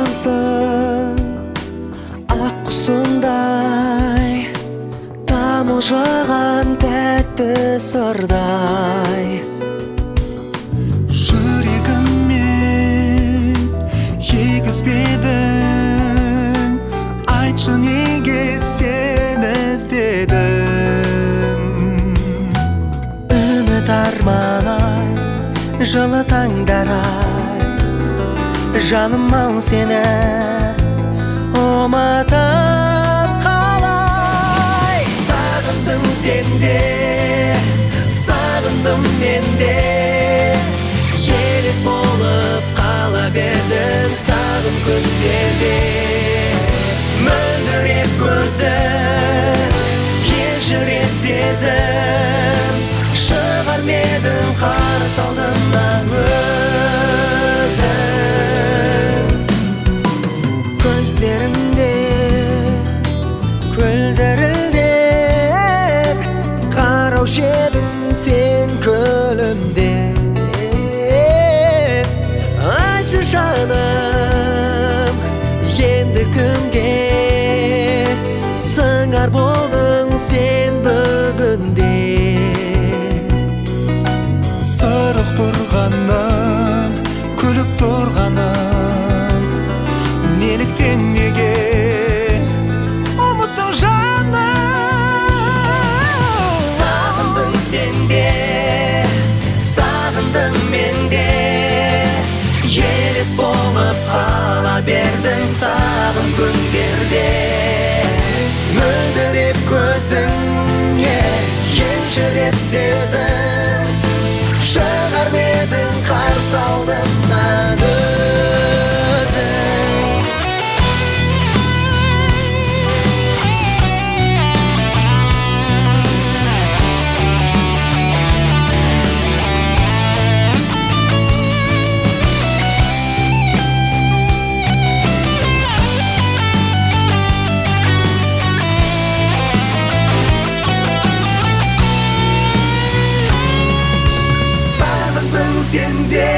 сағынамсың ақ құсындай, тамылжыған тәтті сырдай. Жүрегіммен егізбедің, айтшы неге сен іздедің. Үміт арман-ай, жылы таңдар-ай, жаным-ау сені ұмытып қалай. Сағындым сенде, сағындым менде, елес болып қала бердің сағым күндерде. Мөлдіреп көзің, елжіреп сезім, шығар медің қарсы алдымнан өзің. Көздеріңде күлдірілдеп, қараушы едің сен күлімдеп. Айтшы жаным, енді кімге сыңар болдың сен бүгінде. Сырық тұрғаным, күліп тұрғаным, неліктен неге ұмыттың жаным. Сағындың сенде, сағындың менде, елес болып қала бердің сағым күндерде. Мөлдіреп көзің, елжіреп сезім, шығар медің қарсы алдымнан өзің. Сенде,